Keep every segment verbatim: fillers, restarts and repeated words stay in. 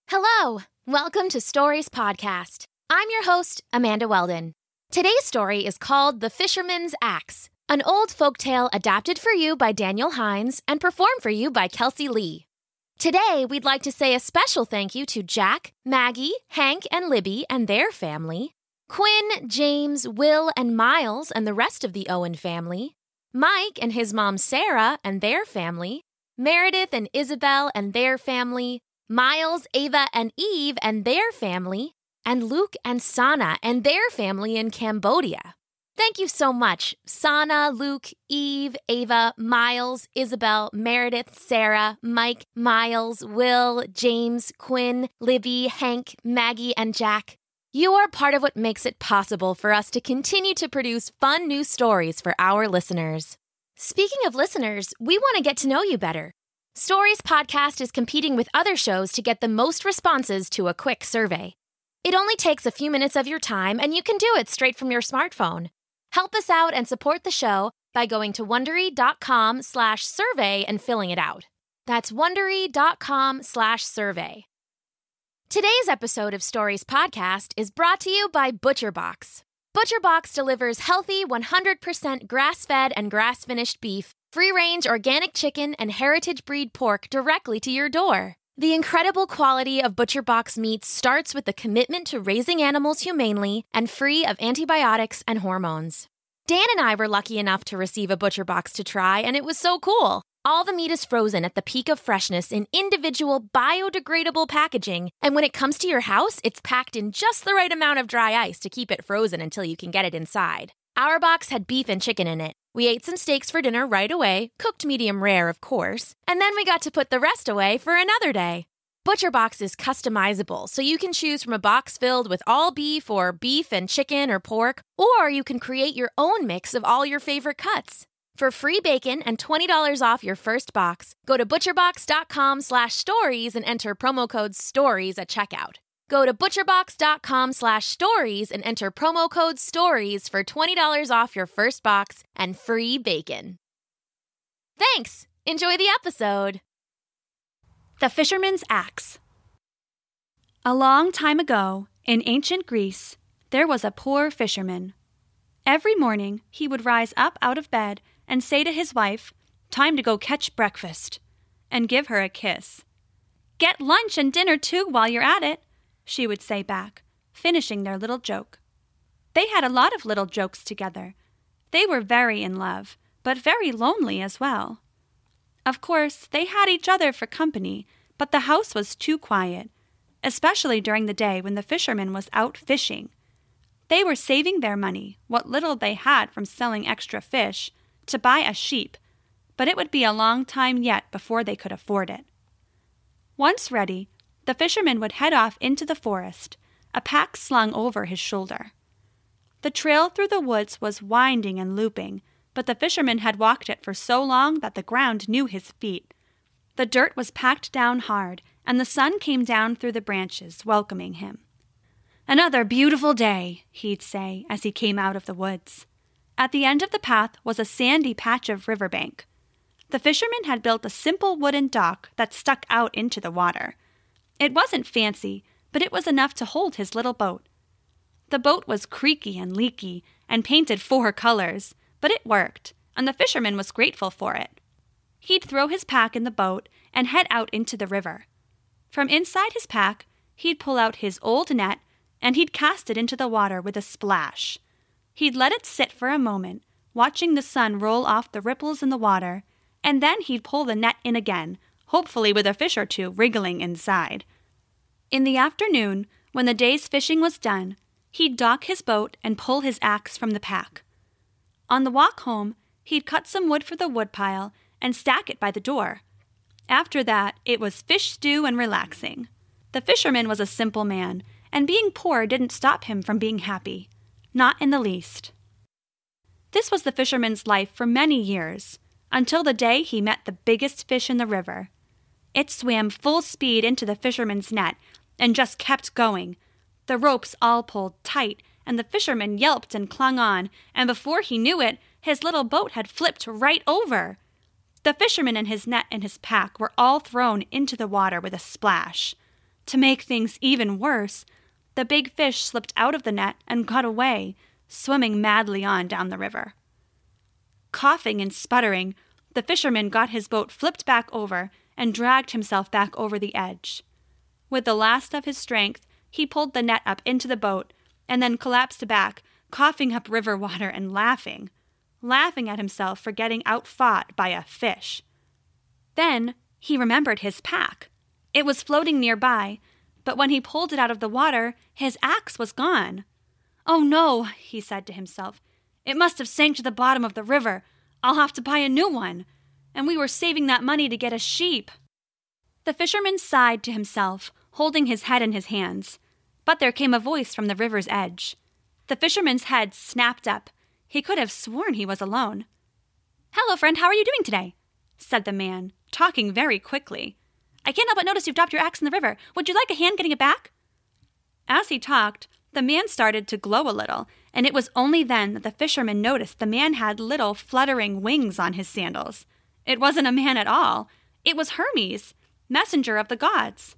Hello! Welcome to Stories Podcast. I'm your host, Amanda Weldon. Today's story is called The Fisherman's Axe, an old folktale adapted for you by Daniel Hines and performed for you by Kelsey Lee. Today, we'd like to say a special thank you to Jack, Maggie, Hank, and Libby and their family, Quinn, James, Will, and Miles and the rest of the Owen family, Mike and his mom Sarah and their family, Meredith and Isabel and their family, Miles, Ava, and Eve and their family, and Luke and Sana and their family in Cambodia. Thank you so much, Sana, Luke, Eve, Ava, Miles, Isabel, Meredith, Sarah, Mike, Miles, Will, James, Quinn, Libby, Hank, Maggie, and Jack. You are part of what makes it possible for us to continue to produce fun new stories for our listeners. Speaking of listeners, we want to get to know you better. Stories Podcast is competing with other shows to get the most responses to a quick survey. It only takes a few minutes of your time, and you can do it straight from your smartphone. Help us out and support the show by going to Wondery.com slash survey and filling it out. That's Wondery.com slash survey. Today's episode of Stories Podcast is brought to you by ButcherBox. ButcherBox delivers healthy, one hundred percent grass-fed and grass-finished beef, free-range organic chicken, and heritage breed pork directly to your door. The incredible quality of ButcherBox meats starts with the commitment to raising animals humanely and free of antibiotics and hormones. Dan and I were lucky enough to receive a ButcherBox to try, and it was so cool. All the meat is frozen at the peak of freshness in individual biodegradable packaging, and when it comes to your house, it's packed in just the right amount of dry ice to keep it frozen until you can get it inside. Our box had beef and chicken in it. We ate some steaks for dinner right away, cooked medium rare, of course, and then we got to put the rest away for another day. ButcherBox is customizable, so you can choose from a box filled with all beef or beef and chicken or pork, or you can create your own mix of all your favorite cuts. For free bacon and twenty dollars off your first box, go to butcherbox.com slash stories and enter promo code STORIES at checkout. Go to butcherbox.com slash stories and enter promo code STORIES for twenty dollars off your first box and free bacon. Thanks! Enjoy the episode! The Fisherman's Axe. A long time ago, in ancient Greece, there was a poor fisherman. Every morning, he would rise up out of bed and say to his wife, "Time to go catch breakfast," and give her a kiss. "Get lunch and dinner too while you're at it," she would say back, finishing their little joke. They had a lot of little jokes together. They were very in love, but very lonely as well. Of course, they had each other for company, but the house was too quiet, especially during the day when the fisherman was out fishing. They were saving their money, what little they had from selling extra fish, to buy a sheep, but it would be a long time yet before they could afford it. Once ready, the fisherman would head off into the forest, a pack slung over his shoulder. The trail through the woods was winding and looping, but the fisherman had walked it for so long that the ground knew his feet. The dirt was packed down hard, and the sun came down through the branches, welcoming him. "Another beautiful day," he'd say as he came out of the woods. At the end of the path was a sandy patch of riverbank. The fisherman had built a simple wooden dock that stuck out into the water. It wasn't fancy, but it was enough to hold his little boat. The boat was creaky and leaky and painted four colors, but it worked, and the fisherman was grateful for it. He'd throw his pack in the boat and head out into the river. From inside his pack, he'd pull out his old net and he'd cast it into the water with a splash. He'd let it sit for a moment, watching the sun roll off the ripples in the water, and then he'd pull the net in again, hopefully with a fish or two wriggling inside. In the afternoon, when the day's fishing was done, he'd dock his boat and pull his axe from the pack. On the walk home, he'd cut some wood for the woodpile and stack it by the door. After that, it was fish stew and relaxing. The fisherman was a simple man, and being poor didn't stop him from being happy. Not in the least. This was the fisherman's life for many years, until the day he met the biggest fish in the river. It swam full speed into the fisherman's net and just kept going. The ropes all pulled tight, and the fisherman yelped and clung on, and before he knew it, his little boat had flipped right over. The fisherman and his net and his pack were all thrown into the water with a splash. To make things even worse, the big fish slipped out of the net and got away, swimming madly on down the river. Coughing and sputtering, the fisherman got his boat flipped back over and dragged himself back over the edge. With the last of his strength, he pulled the net up into the boat and then collapsed back, coughing up river water and laughing, laughing at himself for getting outfought by a fish. Then he remembered his pack. It was floating nearby, but when he pulled it out of the water, his axe was gone. "Oh no," he said to himself. "It must have sank to the bottom of the river. I'll have to buy a new one. And we were saving that money to get a sheep." The fisherman sighed to himself, holding his head in his hands. But there came a voice from the river's edge. The fisherman's head snapped up. He could have sworn he was alone. "Hello, friend, how are you doing today?" said the man, talking very quickly. "I can't help but notice you've dropped your axe in the river. Would you like a hand getting it back?" As he talked, the man started to glow a little, and it was only then that the fisherman noticed the man had little fluttering wings on his sandals. It wasn't a man at all. It was Hermes, messenger of the gods.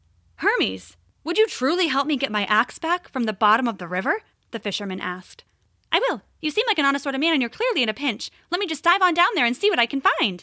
"Hermes, would you truly help me get my axe back from the bottom of the river?" the fisherman asked. "I will. You seem like an honest sort of man, and you're clearly in a pinch. Let me just dive on down there and see what I can find."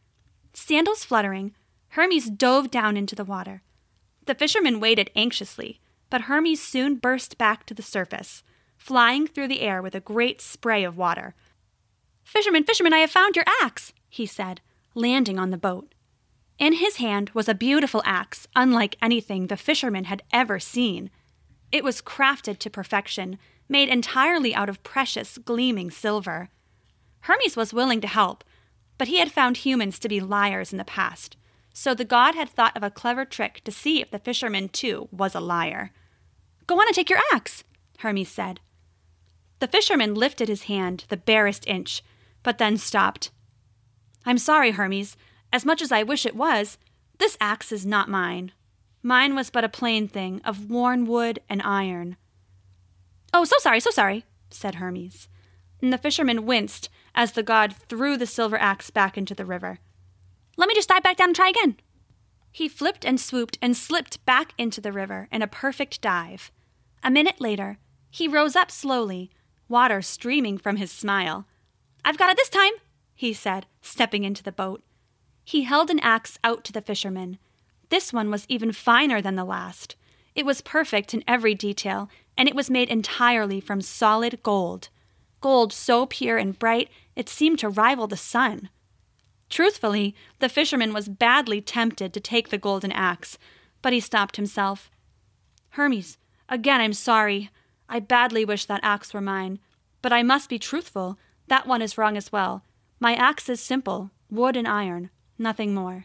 Sandals fluttering, Hermes dove down into the water. The fisherman waited anxiously, but Hermes soon burst back to the surface, flying through the air with a great spray of water. "Fisherman, fisherman, I have found your axe," he said, landing on the boat. In his hand was a beautiful axe, unlike anything the fisherman had ever seen. It was crafted to perfection, made entirely out of precious, gleaming silver. Hermes was willing to help, but he had found humans to be liars in the past, so the god had thought of a clever trick to see if the fisherman, too, was a liar. "Go on and take your axe," Hermes said. The fisherman lifted his hand the barest inch, but then stopped. "I'm sorry, Hermes. As much as I wish it was, this axe is not mine. Mine was but a plain thing of worn wood and iron." "Oh, so sorry, so sorry," said Hermes. And the fisherman winced as the god threw the silver axe back into the river. "Let me just dive back down and try again." He flipped and swooped and slipped back into the river in a perfect dive. A minute later, he rose up slowly, water streaming from his smile. "I've got it this time," he said, stepping into the boat. He held an axe out to the fisherman. This one was even finer than the last. It was perfect in every detail, and it was made entirely from solid gold. Gold so pure and bright, it seemed to rival the sun. Truthfully, the fisherman was badly tempted to take the golden axe, but he stopped himself. "Hermes, again I'm sorry. I badly wish that axe were mine. But I must be truthful. That one is wrong as well. My axe is simple, wood and iron, nothing more."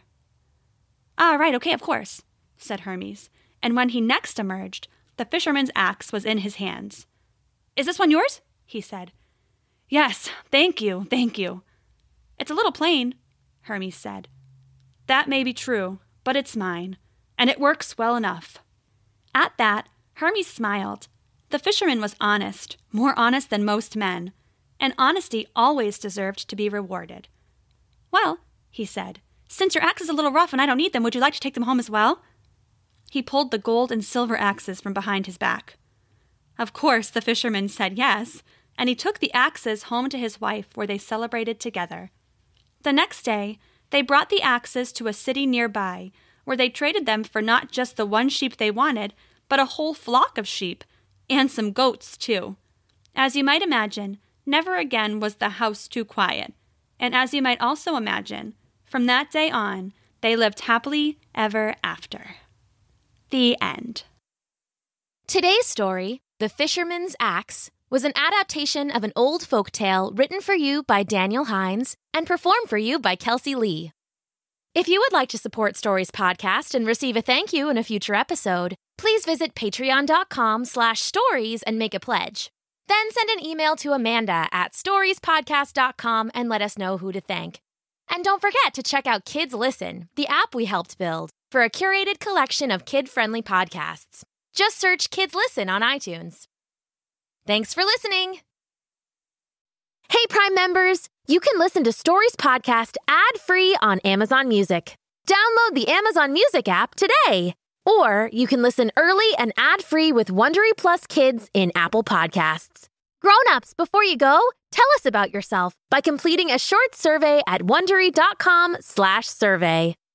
"Ah, right, okay, of course," said Hermes, and when he next emerged, the fisherman's axe was in his hands. "Is this one yours?" he said. "Yes, thank you, thank you." "It's a little plain," Hermes said. "That may be true, but it's mine, and it works well enough." At that, Hermes smiled. The fisherman was honest, more honest than most men, and honesty always deserved to be rewarded. "Well," he said, "since your axe is a little rough and I don't need them, would you like to take them home as well?" He pulled the gold and silver axes from behind his back. Of course, the fisherman said yes, and he took the axes home to his wife where they celebrated together. The next day, they brought the axes to a city nearby, where they traded them for not just the one sheep they wanted, but a whole flock of sheep, and some goats, too. As you might imagine, never again was the house too quiet, and as you might also imagine, from that day on, they lived happily ever after. The end. Today's story, The Fisherman's Axe, was an adaptation of an old folktale written for you by Daniel Hines and performed for you by Kelsey Lee. If you would like to support Stories Podcast and receive a thank you in a future episode, please visit patreon.com slash stories and make a pledge. Then send an email to Amanda at storiespodcast dot com and let us know who to thank. And don't forget to check out Kids Listen, the app we helped build, for a curated collection of kid-friendly podcasts. Just search Kids Listen on iTunes. Thanks for listening. Hey, Prime members, you can listen to Stories Podcast ad-free on Amazon Music. Download the Amazon Music app today. Or you can listen early and ad-free with Wondery Plus Kids in Apple Podcasts. Grown-ups, before you go, tell us about yourself by completing a short survey at Wondery dot com slash survey.